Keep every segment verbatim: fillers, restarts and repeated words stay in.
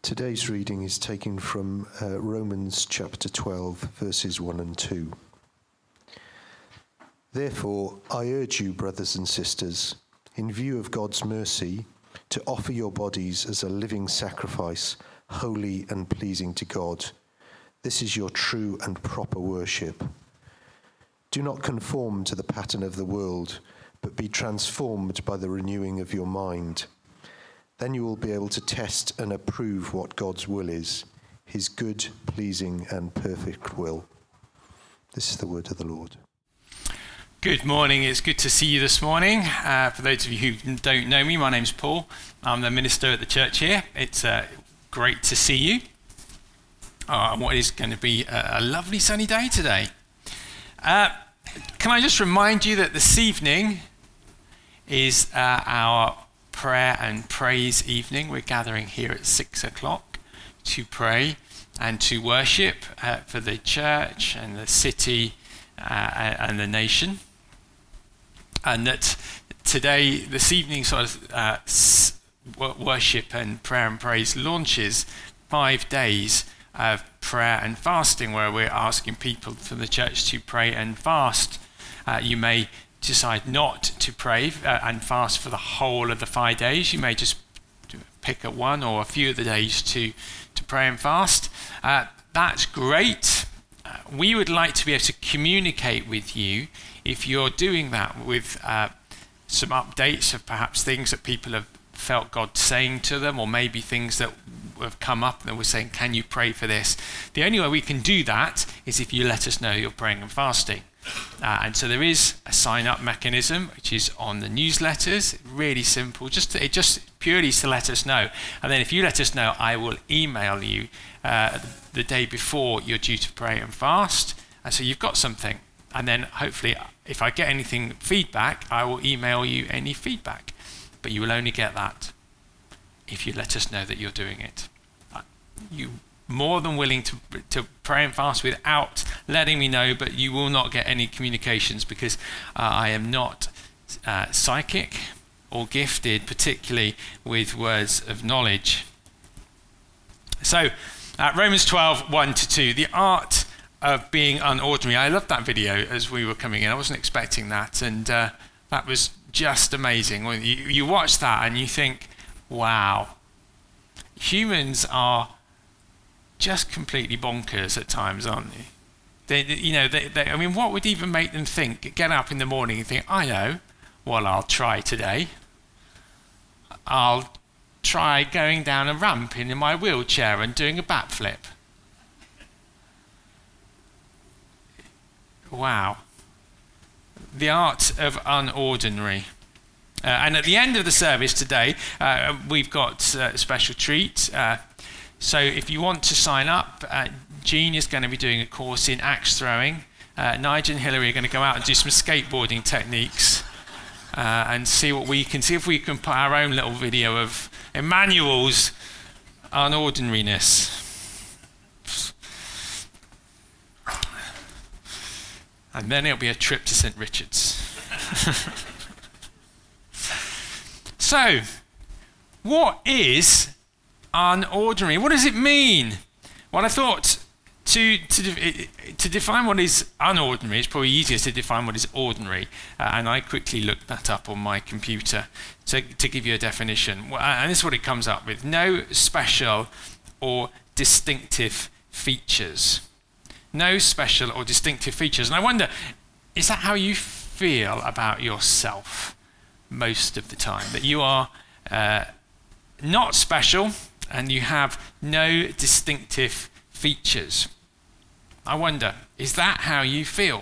Today's reading is taken from uh, Romans chapter twelve, verses one and two. Therefore, I urge you, brothers and sisters, in view of God's mercy, to offer your bodies as a living sacrifice, holy and pleasing to God. This is your true and proper worship. Do not conform to the pattern of the world, but be transformed by the renewing of your mind. Then you will be able to test and approve what God's will is, his good, pleasing, and perfect will. This is the word of the Lord. Good morning. It's good to see you this morning. Uh, for those of you who don't know me, my name's Paul. I'm the minister at the church here. It's uh, great to see you. Uh, what is going to be a, a lovely sunny day today. Uh, can I just remind you that this evening is uh, our prayer and praise evening. We're gathering here at six o'clock to pray and to worship uh, for the church and the city uh, and the nation. And that today, this evening, sort of uh, worship and prayer and praise launches five days of prayer and fasting, where we're asking people from the church to pray and fast. Uh, you may decide not to pray uh, and fast for the whole of the five days. You may just pick a one or a few of the days to, to pray and fast. Uh, that's great. Uh, we would like to be able to communicate with you if you're doing that with uh, some updates of perhaps things that people have felt God saying to them, or maybe things that have come up and we're saying, can you pray for this? The only way we can do that is if you let us know you're praying and fasting. Uh, and so there is a sign-up mechanism which is on the newsletters. Really simple. Just to, it just purely to let us know. And then if you let us know, I will email you uh, the day before you're due to pray and fast. And so you've got something. And then hopefully, if I get anything feedback, I will email you any feedback. But you will only get that if you let us know that you're doing it. Uh, you more than willing to to pray and fast without letting me know, but you will not get any communications because uh, I am not uh, psychic or gifted, particularly with words of knowledge. So, uh, Romans twelve, one to two, the art of being unordinary. I loved that video as we were coming in. I wasn't expecting that, and uh, that was just amazing. When you, you watch that and you think, wow, humans are just completely bonkers at times, aren't they? They, you know, they, they, I mean, what would even make them think, get up in the morning and think, I know, well, I'll try today. I'll try going down a ramp in my wheelchair and doing a backflip. Wow. The art of unordinary. Uh, and at the end of the service today, uh, we've got uh, a special treat. Uh, So if you want to sign up, uh, Jean is going to be doing a course in axe throwing. Uh, Nigel and Hilary are going to go out and do some skateboarding techniques uh, and see what we can see if we can put our own little video of Emmanuel's unordinariness. And then it'll be a trip to Saint Richard's. So, what is unordinary? What does it mean? Well, I thought to to to define what is unordinary, it's probably easier to define what is ordinary. Uh, and I quickly looked that up on my computer to, to give you a definition. Well, and this is what it comes up with. No special or distinctive features. No special or distinctive features. And I wonder, is that how you feel about yourself most of the time? That you are uh, not special and you have no distinctive features. I wonder, is that how you feel?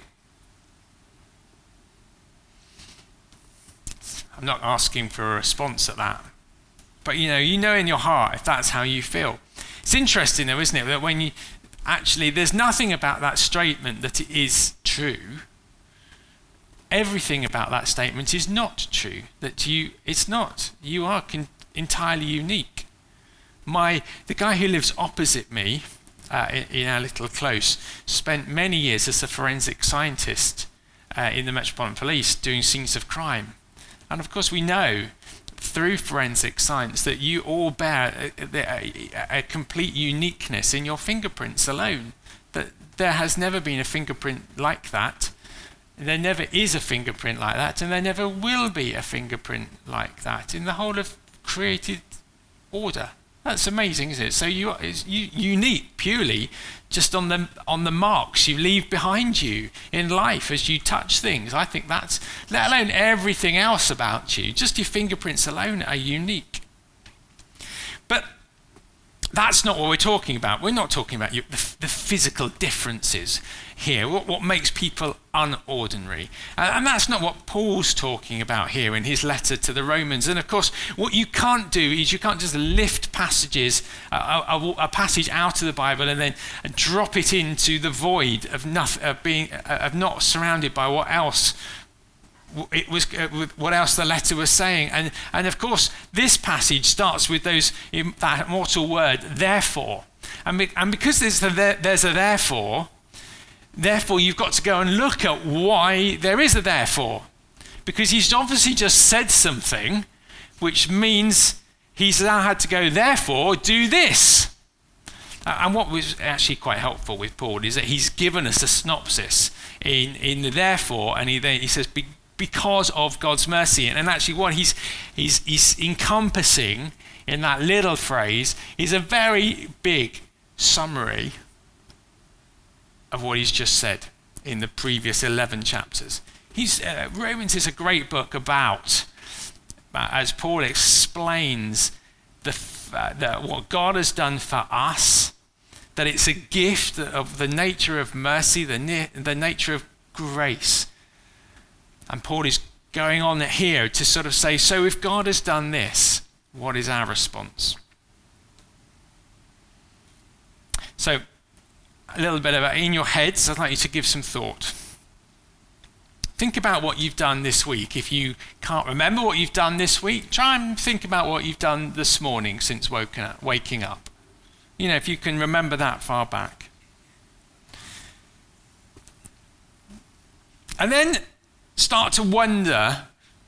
I'm not asking for a response at that. But you know, you know in your heart if that's how you feel. It's interesting though, isn't it, that when you actually, there's nothing about that statement that it is true. Everything about that statement is not true. That you, it's not. You are con- entirely unique. My, the guy who lives opposite me uh, in, in our little close spent many years as a forensic scientist uh, in the Metropolitan Police doing scenes of crime. And of course we know through forensic science that you all bear a, a, a complete uniqueness in your fingerprints alone. That there has never been a fingerprint like that. There never is a fingerprint like that, and there never will be a fingerprint like that in the whole of created order. That's amazing, isn't it? So you are it's unique purely just on the on the marks you leave behind you in life as you touch things. I think that's, let alone everything else about you, just your fingerprints alone are unique. But that's not what we're talking about. We're not talking about you, the, the physical differences here, what, what makes people unordinary. Uh, and that's not what Paul's talking about here in his letter to the Romans. And of course, what you can't do is you can't just lift passages, uh, a, a passage out of the Bible and then drop it into the void of, nothing, of, being, uh, of not surrounded by what else it was, uh, what else the letter was saying. And and of course this passage starts with those that immortal word therefore, and, be, and because there's a, there, there's a therefore therefore you've got to go and look at why there is a therefore, because he's obviously just said something which means he's now had to go, therefore do this. Uh, and what was actually quite helpful with Paul is that he's given us a synopsis in in the therefore, and he then he says be, because of God's mercy. And actually what he's, he's, he's encompassing in that little phrase is a very big summary of what he's just said in the previous eleven chapters. He's, uh, Romans is a great book about, uh, as Paul explains the, uh, the, what God has done for us, that it's a gift of the nature of mercy, the, ne- the nature of grace. And Paul is going on here to sort of say, so if God has done this, what is our response? So, a little bit about in your heads, I'd like you to give some thought. Think about what you've done this week. If you can't remember what you've done this week, try and think about what you've done this morning since woken up, waking up. You know, if you can remember that far back. And then start to wonder,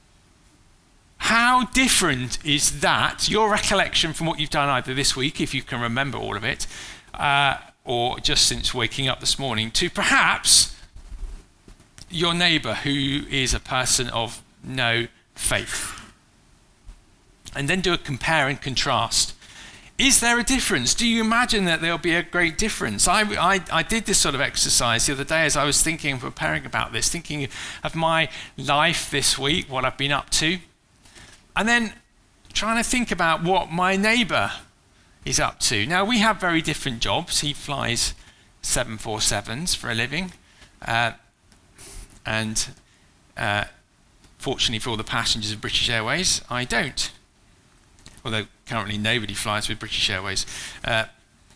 how different is that, your recollection from what you've done either this week, if you can remember all of it, uh, or just since waking up this morning, to perhaps your neighbour who is a person of no faith. And then do a compare and contrast. Is there a difference? Do you imagine that there'll be a great difference? I, I, I did this sort of exercise the other day as I was thinking and preparing about this, thinking of my life this week, what I've been up to, and then trying to think about what my neighbour is up to. Now, we have very different jobs. He flies seven forty-sevens for a living, uh, and uh, fortunately for all the passengers of British Airways, I don't. Although currently nobody flies with British Airways. Uh,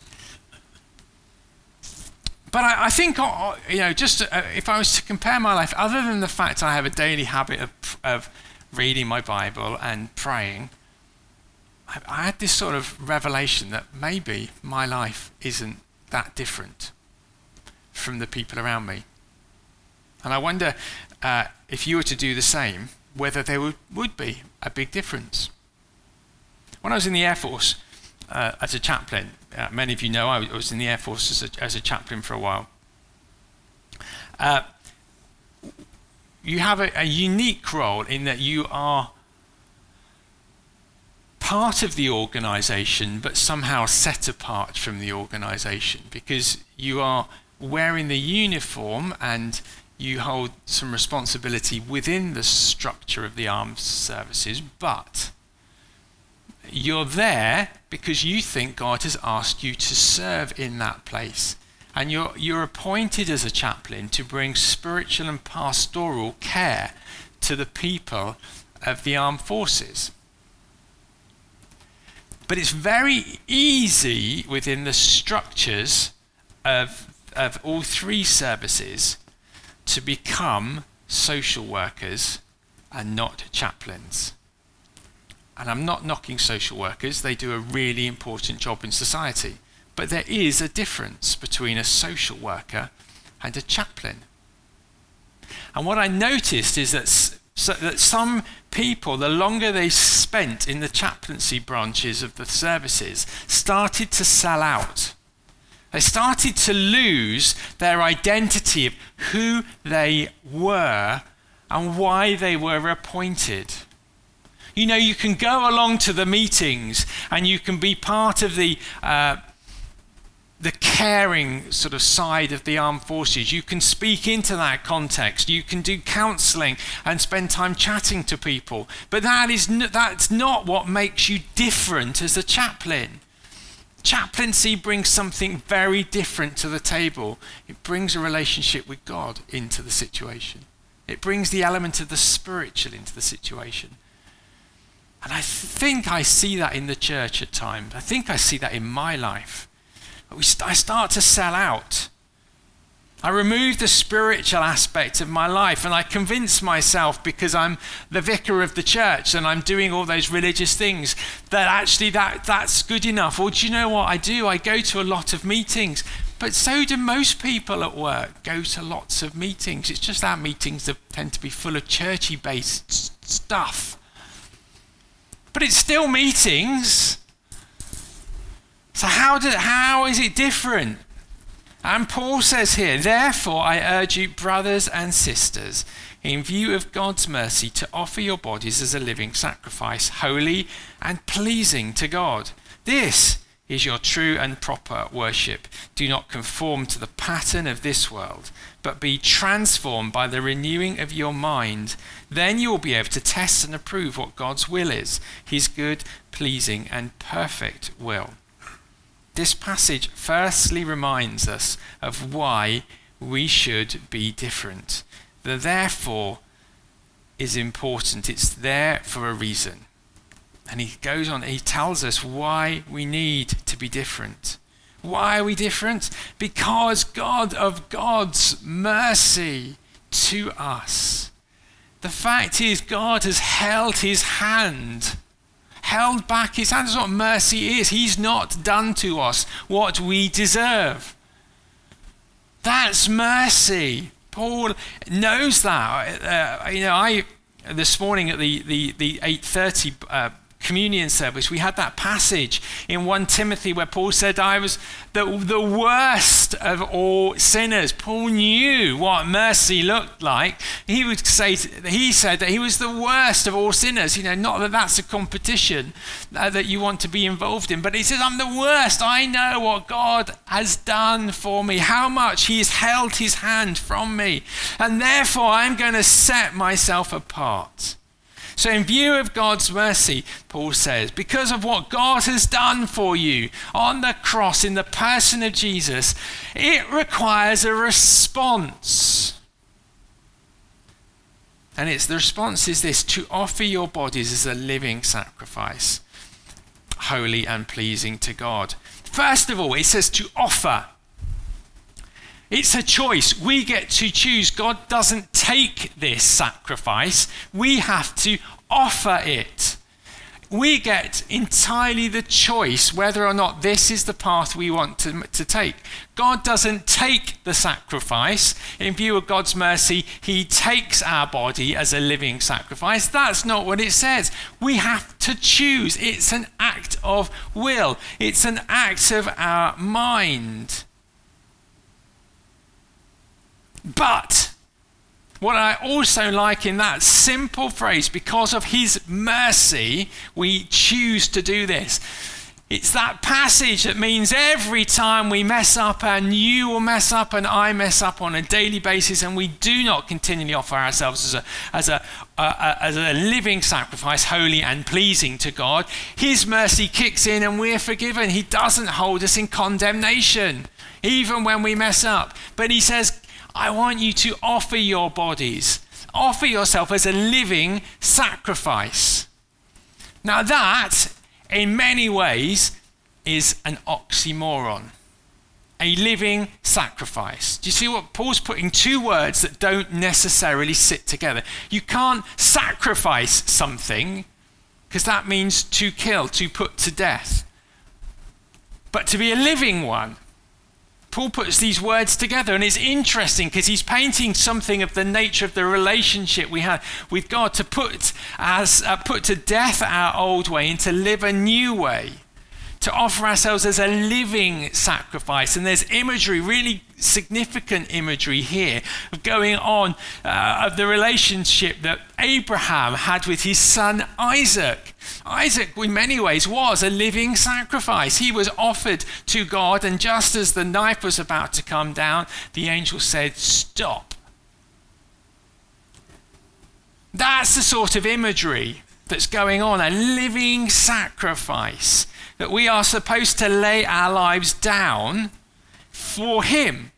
but I, I think, uh, you know, just uh, if I was to compare my life, other than the fact I have a daily habit of, of reading my Bible and praying, I, I had this sort of revelation that maybe my life isn't that different from the people around me. And I wonder uh, if you were to do the same, whether there would, would be a big difference. When I was in the Air Force uh, as a chaplain, uh, many of you know I was in the Air Force as a, as a chaplain for a while. Uh, you have a, a unique role in that you are part of the organisation, but somehow set apart from the organisation, because you are wearing the uniform and you hold some responsibility within the structure of the armed services, but you're there because you think God has asked you to serve in that place. And you're, you're appointed as a chaplain to bring spiritual and pastoral care to the people of the armed forces. But it's very easy within the structures of, of all three services to become social workers and not chaplains. And I'm not knocking social workers, they do a really important job in society. But there is a difference between a social worker and a chaplain. And what I noticed is that, so that some people, the longer they spent in the chaplaincy branches of the services, started to sell out. They started to lose their identity of who they were and why they were appointed. You know, you can go along to the meetings and you can be part of the uh, the caring sort of side of the armed forces. You can speak into that context. You can do counselling and spend time chatting to people. But that is n- that's not what makes you different as a chaplain. Chaplaincy brings something very different to the table. It brings a relationship with God into the situation. It brings the element of the spiritual into the situation. And I think I see that in the church at times. I think I see that in my life. We st- I start to sell out. I remove the spiritual aspect of my life and I convince myself, because I'm the vicar of the church and I'm doing all those religious things, that actually that, that's good enough. Or do you know what I do? I go to a lot of meetings, but so do most people at work, go to lots of meetings. It's just our meetings that tend to be full of churchy-based s- stuff. But it's still meetings. So how did, how is it different? And Paul says here, therefore I urge you, brothers and sisters, in view of God's mercy, to offer your bodies as a living sacrifice, holy and pleasing to God. This is your true and proper worship. Do not conform to the pattern of this world, but be transformed by the renewing of your mind. Then you will be able to test and approve what God's will is, his good, pleasing and perfect will. This passage firstly reminds us of why we should be different. The therefore is important. It's there for a reason. And he goes on, he tells us why we need to be different. Why are we different? Because God of God's mercy to us. The fact is, God has held his hand, held back his hand. That's what mercy is. He's not done to us what we deserve. That's mercy. Paul knows that. Uh, you know, I this morning at the the the eight thirty uh, communion service, we had that passage in First Timothy where Paul said, I was the, the worst of all sinners. Paul knew what mercy looked like. He would say, he said that he was the worst of all sinners. You know, not that that's a competition uh, that you want to be involved in, but he says, I'm the worst. I know what God has done for me, how much he has held his hand from me, and therefore I'm going to set myself apart. So in view of God's mercy, Paul says, because of what God has done for you on the cross in the person of Jesus, it requires a response. And it's the response is this: to offer your bodies as a living sacrifice, holy and pleasing to God. First of all, it says to offer. It's a choice. We get to choose. God doesn't take this sacrifice. We have to offer it. We get entirely the choice whether or not this is the path we want to, to take. God doesn't take the sacrifice. In view of God's mercy, he takes our body as a living sacrifice. That's not what it says. We have to choose. It's an act of will. It's an act of our mind. But what I also like in that simple phrase, because of his mercy, we choose to do this. It's that passage that means every time we mess up, and you will mess up and I mess up on a daily basis, and we do not continually offer ourselves as a, as a, uh, as a living sacrifice, holy and pleasing to God, his mercy kicks in and we're forgiven. He doesn't hold us in condemnation, even when we mess up. But he says, I want you to offer your bodies, offer yourself as a living sacrifice. Now that, in many ways, is an oxymoron. A living sacrifice. Do you see what Paul's putting? Two words that don't necessarily sit together. You can't sacrifice something, because that means to kill, to put to death. But to be a living one, Paul puts these words together, and it's interesting because he's painting something of the nature of the relationship we have with God, to put as uh, put to death our old way and to live a new way, to offer ourselves as a living sacrifice. And there's imagery, really significant imagery here, of going on uh, of the relationship that Abraham had with his son Isaac. Isaac, in many ways, was a living sacrifice. He was offered to God, and just as the knife was about to come down, the angel said, "Stop." That's the sort of imagery that's going on, a living sacrifice, that we are supposed to lay our lives down for him,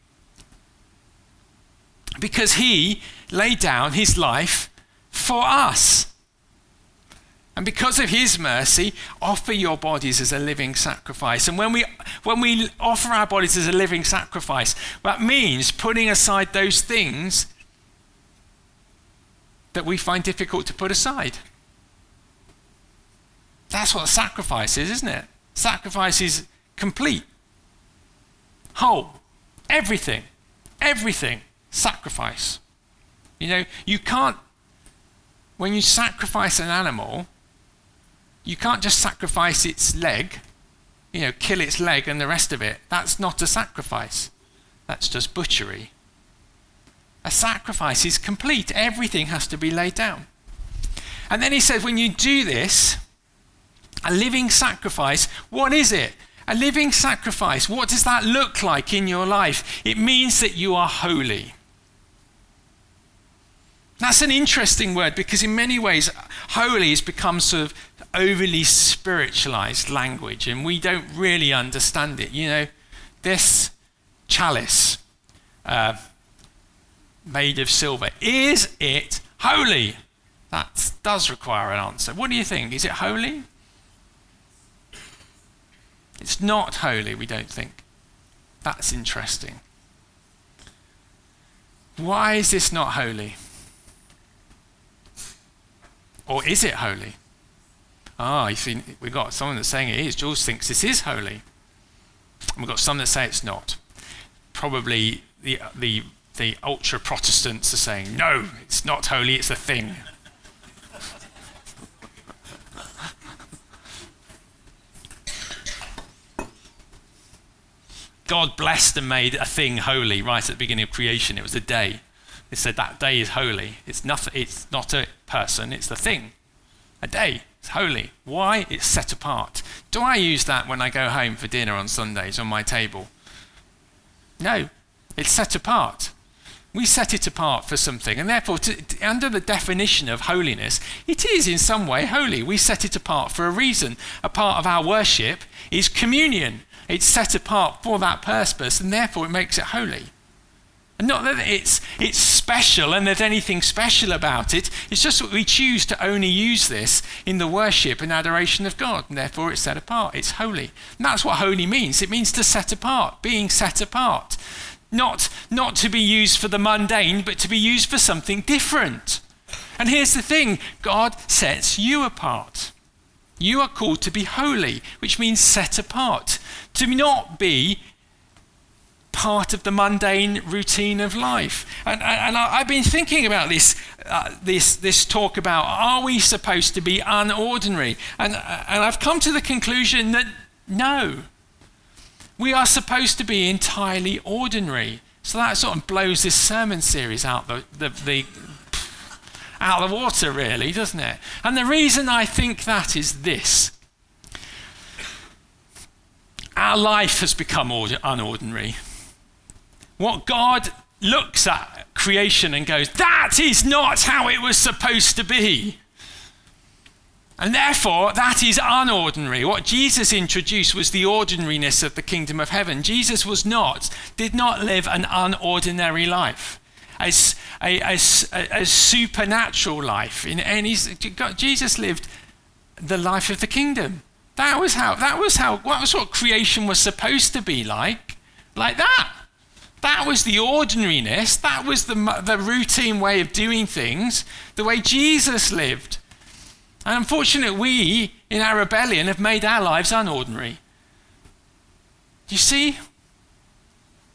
because he laid down his life for us. And because of his mercy, offer your bodies as a living sacrifice. And when we when we offer our bodies as a living sacrifice, that means putting aside those things that we find difficult to put aside. That's what sacrifice is, isn't it? Sacrifice is complete, whole, everything, everything, sacrifice. You know, you can't, when you sacrifice an animal, you can't just sacrifice its leg, you know, kill its leg and the rest of it. That's not a sacrifice. That's just butchery. A sacrifice is complete. Everything has to be laid down. And then he said, when you do this, a living sacrifice, what is it? A living sacrifice, what does that look like in your life? It means that you are holy. That's an interesting word, because in many ways, holy has become sort of overly spiritualized language, and we don't really understand it. You know, this chalice uh, made of silver, is it holy? That does require an answer. What do you think? Is it holy? It's not holy, we don't think. That's interesting. Why is this not holy? Or is it holy? Ah, you see, we've got someone that's saying it is. Jules thinks this is holy. And we've got some that say it's not. Probably the the the ultra Protestants are saying, no, it's not holy, it's a thing. God blessed and made a thing holy right at the beginning of creation. It was a day. It said that day is holy. It's nothing. It's not a person. It's the thing. A day. It's holy. Why? It's set apart. Do I use that when I go home for dinner on Sundays on my table? No. It's set apart. We set it apart for something, and therefore, to, to, under the definition of holiness, it is in some way holy. We set it apart for a reason. A part of our worship is communion. It's set apart for that purpose, and therefore it makes it holy. And not that it's it's special and there's anything special about it. It's just that we choose to only use this in the worship and adoration of God, and therefore it's set apart. It's holy. And that's what holy means. It means to set apart, being set apart. Not, not to be used for the mundane, but to be used for something different. And here's the thing, God sets you apart. You are called to be holy, which means set apart. To not be part of the mundane routine of life. And, and I, I've been thinking about this, uh, this, this talk about, are we supposed to be unordinary? And, and I've come to the conclusion that no. We are supposed to be entirely ordinary. So that sort of blows this sermon series out the, the, the out of the water, really, doesn't it? And the reason I think that is this. Our life has become order, unordinary. What God looks at creation and goes, that is not how it was supposed to be. And therefore, that is unordinary. What Jesus introduced was the ordinariness of the kingdom of heaven. Jesus was not, did not live an unordinary life, a, a, a, a supernatural life. In any, Jesus lived the life of the kingdom. That was how, that was how, that was what creation was supposed to be like, like that. That was the ordinariness. That was the, the routine way of doing things, the way Jesus lived. And unfortunately, we, in our rebellion, have made our lives unordinary. Do you see?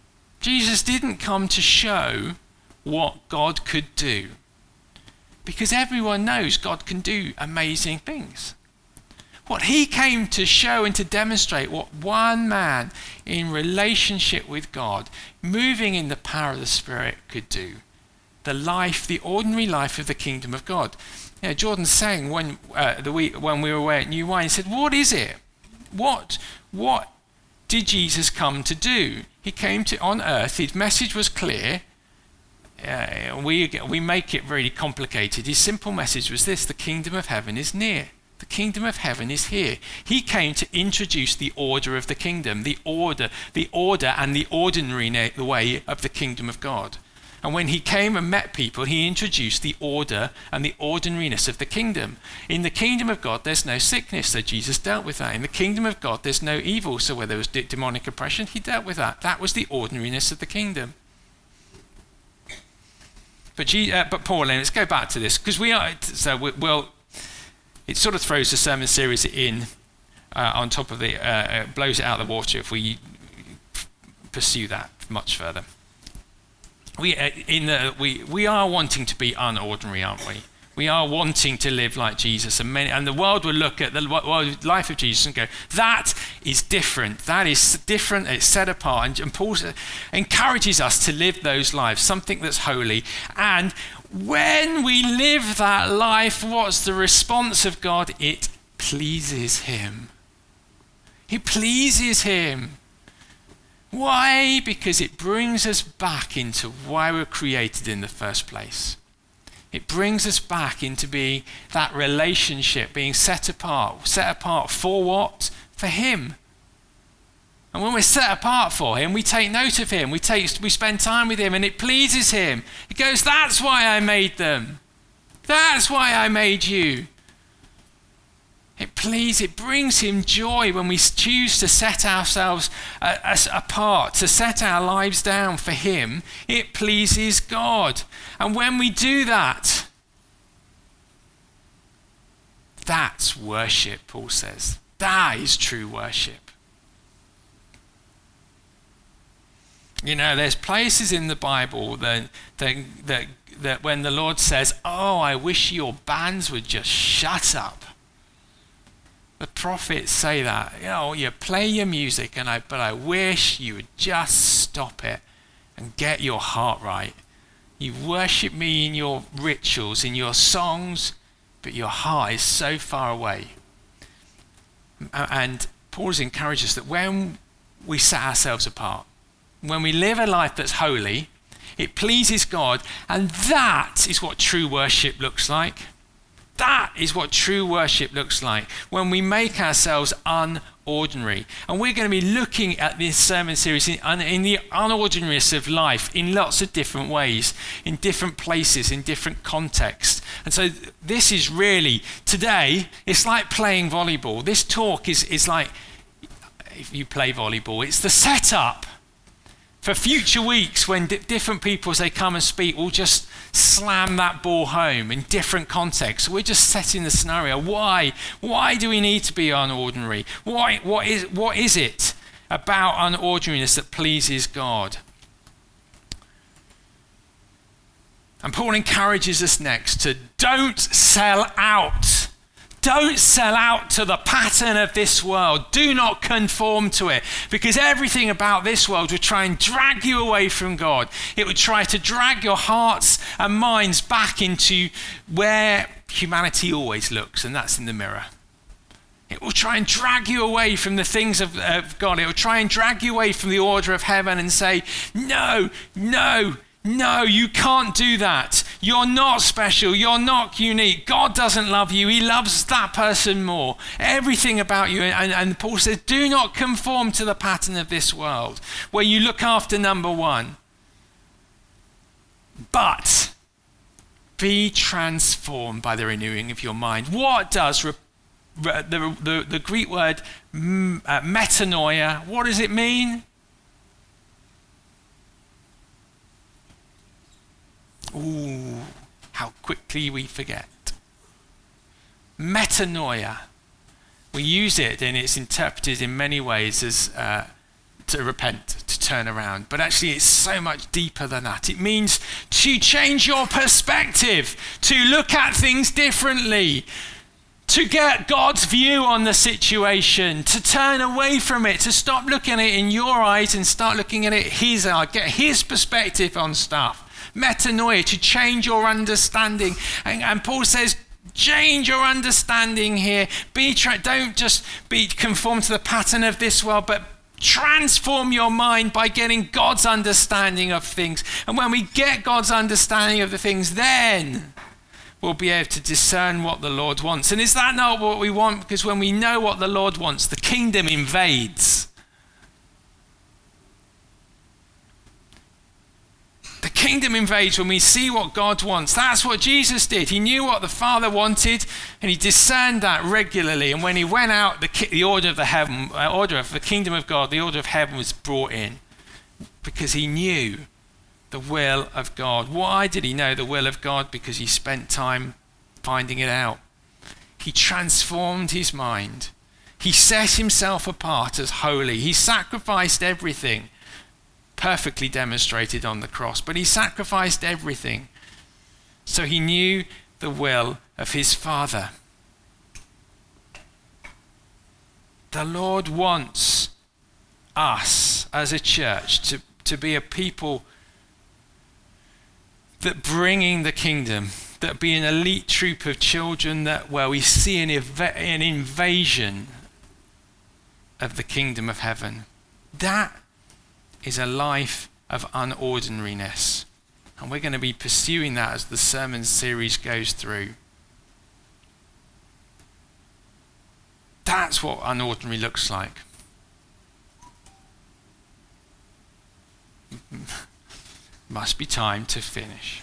Jesus didn't come to show what God could do, because everyone knows God can do amazing things. What he came to show and to demonstrate what one man in relationship with God, moving in the power of the Spirit, could do. The life, the ordinary life of the kingdom of God. You know, Jordan sang when uh, the week when we were away at New Wine, he said, "What is it? What what did Jesus come to do? He came to on earth. His message was clear. Uh, we we make it really complicated. His simple message was this: the kingdom of heaven is near. The kingdom of heaven is here. He came to introduce the order of the kingdom, the order, the order and the ordinary na- way of the kingdom of God. And when he came and met people, he introduced the order and the ordinariness of the kingdom. In the kingdom of God, there's no sickness, so Jesus dealt with that. In the kingdom of God, there's no evil, so where there was de- demonic oppression, he dealt with that. That was the ordinariness of the kingdom. But, G- uh, but Paul, let's go back to this, because we are, so we, well, it sort of throws the sermon series in uh, on top of the, uh, uh, blows it out of the water if we f- pursue that much further. We, uh, in the, we, we are wanting to be unordinary, aren't we? We are wanting to live like Jesus, and, many, and the world will look at the life of Jesus and go, that is different, that is different, it's set apart. And, and Paul encourages us to live those lives, something that's holy. And when we live that life, what's the response of God? It pleases him. It pleases him. Why? Because it brings us back into why we're created in the first place. It brings us back into being that relationship, being set apart. Set apart for what? For him. And when we're set apart for him, we take note of him. We take, we spend time with him, and it pleases him. He goes, that's why I made them. That's why I made you. It please, it brings him joy when we choose to set ourselves uh, as apart, to set our lives down for him. It pleases God. And when we do that, that's worship, Paul says. That is true worship. You know, there's places in the Bible that, that, that, that when the Lord says, oh, I wish your bands would just shut up. The prophets say that, you know, you play your music, and I, but I wish you would just stop it and get your heart right. You worship me in your rituals, in your songs, but your heart is so far away. And Paul encourages us that when we set ourselves apart, when we live a life that's holy, it pleases God, and that is what true worship looks like. That is what true worship looks like, when we make ourselves unordinary. And we're going to be looking at this sermon series in, in the unordinariness of life in lots of different ways, in different places, in different contexts. And so this is really, today, it's like playing volleyball. This talk is, is like, if you play volleyball, it's the setup for future weeks when di- different people, as they come and speak, will just slam that ball home in different contexts. We're just setting the scenario. Why? Why do we need to be unordinary? Why? What is, what is it about unordinariness that pleases God? And Paul encourages us next to don't sell out. Don't sell out to the pattern of this world. Do not conform to it, because everything about this world will try and drag you away from God. It would try to drag your hearts and minds back into where humanity always looks, and that's in the mirror. It will try and drag you away from the things of, of God. It will try and drag you away from the order of heaven and say, no, no, no, you can't do that. You're not special. You're not unique. God doesn't love you. He loves that person more. Everything about you. And, and Paul says, do not conform to the pattern of this world, where you look after number one. But be transformed by the renewing of your mind. What does re- re- the, the, the Greek word m- uh, metanoia, what does it mean? Ooh, how quickly we forget. Metanoia. We use it, and it's interpreted in many ways as uh, to repent, to turn around. But actually, it's so much deeper than that. It means to change your perspective, to look at things differently, to get God's view on the situation, to turn away from it, to stop looking at it in your eyes and start looking at it his eye, get his perspective on stuff. Metanoia, to change your understanding. And, and Paul says, change your understanding here. Be tra- don't just be conformed to the pattern of this world, but transform your mind by getting God's understanding of things. And when we get God's understanding of the things, then we'll be able to discern what the Lord wants. And is that not what we want? Because when we know what the Lord wants, the kingdom invades. The kingdom invades when we see what God wants. That's what Jesus did. He knew what the Father wanted, and he discerned that regularly. And when he went out, the, ki- the order of the heaven, uh, order of the kingdom of God, the order of heaven was brought in, because he knew the will of God. Why did he know the will of God? Because he spent time finding it out. He transformed his mind. He set himself apart as holy. He sacrificed everything. Perfectly demonstrated on the cross, but he sacrificed everything. So he knew the will of his Father. The Lord wants us as a church to, to be a people that bringing the kingdom, that be an elite troop of children that where we see an, ev- an invasion of the kingdom of heaven. That is a life of unordinariness. And we're going to be pursuing that as the sermon series goes through. That's what unordinary looks like. Must be time to finish.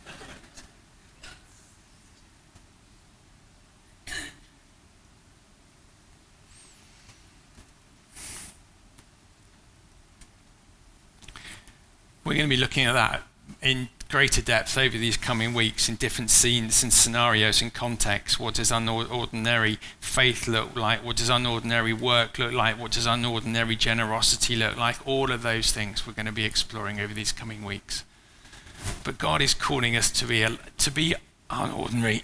We're going to be looking at that in greater depth over these coming weeks in different scenes and scenarios and contexts. What does unordinary faith look like? What does unordinary work look like? What does unordinary generosity look like? All of those things we're going to be exploring over these coming weeks. But God is calling us to be a, to be unordinary.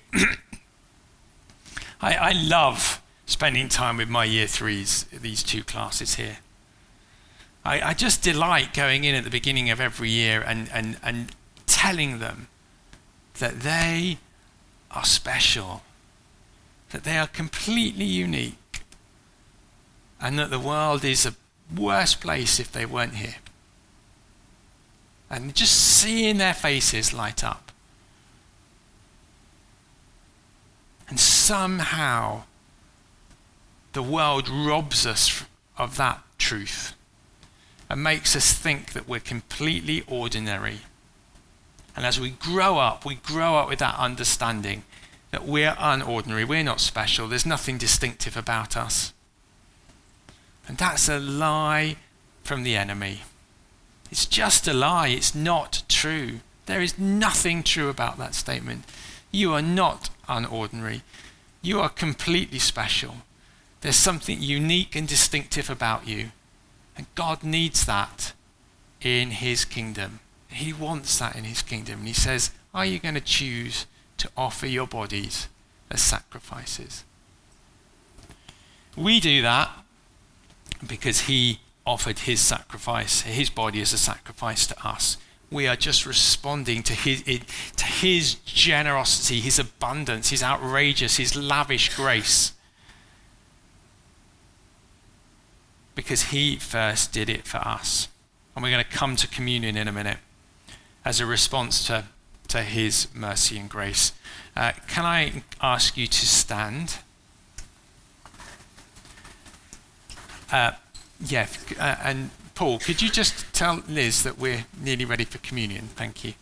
I, I love spending time with my year threes, these two classes here. I, I just delight going in at the beginning of every year and, and, and telling them that they are special, that they are completely unique, and that the world is a worse place if they weren't here. And just seeing their faces light up. And somehow the world robs us of that truth and makes us think that we're completely ordinary. And as we grow up, we grow up with that understanding that we're unordinary, we're not special, there's nothing distinctive about us. And that's a lie from the enemy. It's just a lie, it's not true. There is nothing true about that statement. You are not unordinary. You are completely special. There's something unique and distinctive about you. And God needs that in his kingdom. He wants that in his kingdom. And he says, are you going to choose to offer your bodies as sacrifices? We do that because he offered his sacrifice, his body as a sacrifice to us. We are just responding to his, to his generosity, his abundance, his outrageous, his lavish grace. Because he first did it for us. And we're going to come to communion in a minute as a response to, to his mercy and grace. Uh, can I ask you to stand? Uh, yeah, uh, and Paul, could you just tell Liz that we're nearly ready for communion? Thank you.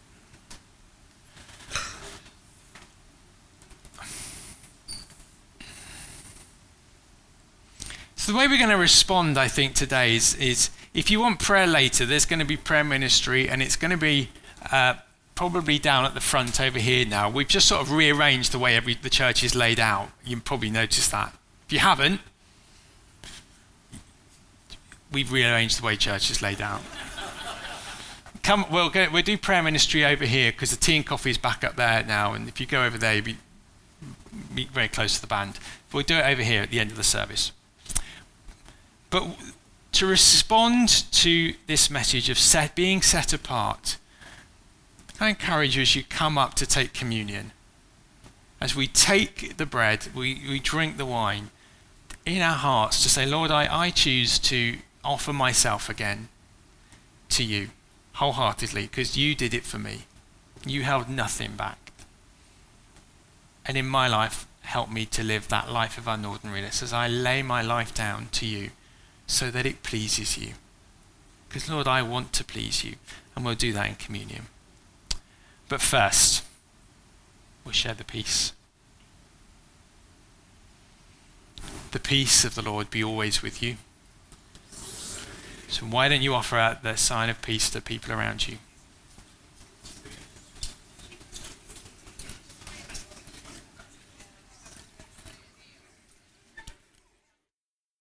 So the way we're going to respond, I think, today is, is if you want prayer later, there's going to be prayer ministry, and it's going to be uh, probably down at the front over here now. We've just sort of rearranged the way every, the church is laid out. You probably noticed that. If you haven't, we've rearranged the way church is laid out. Come, we'll go. We'll do prayer ministry over here because the tea and coffee is back up there now. And if you go over there, you'll be, be very close to the band. But we'll do it over here at the end of the service. But to respond to this message of set, being set apart, I encourage you as you come up to take communion. As we take the bread, we, we drink the wine, in our hearts to say, Lord, I, I choose to offer myself again to you. Wholeheartedly, because you did it for me. You held nothing back. And in my life, help me to live that life of unordinariness as I lay my life down to you so that it pleases you. Because Lord, I want to please you, and we'll do that in communion. But first, we'll share the peace. The peace of the Lord be always with you. So why don't you offer out the sign of peace to people around you?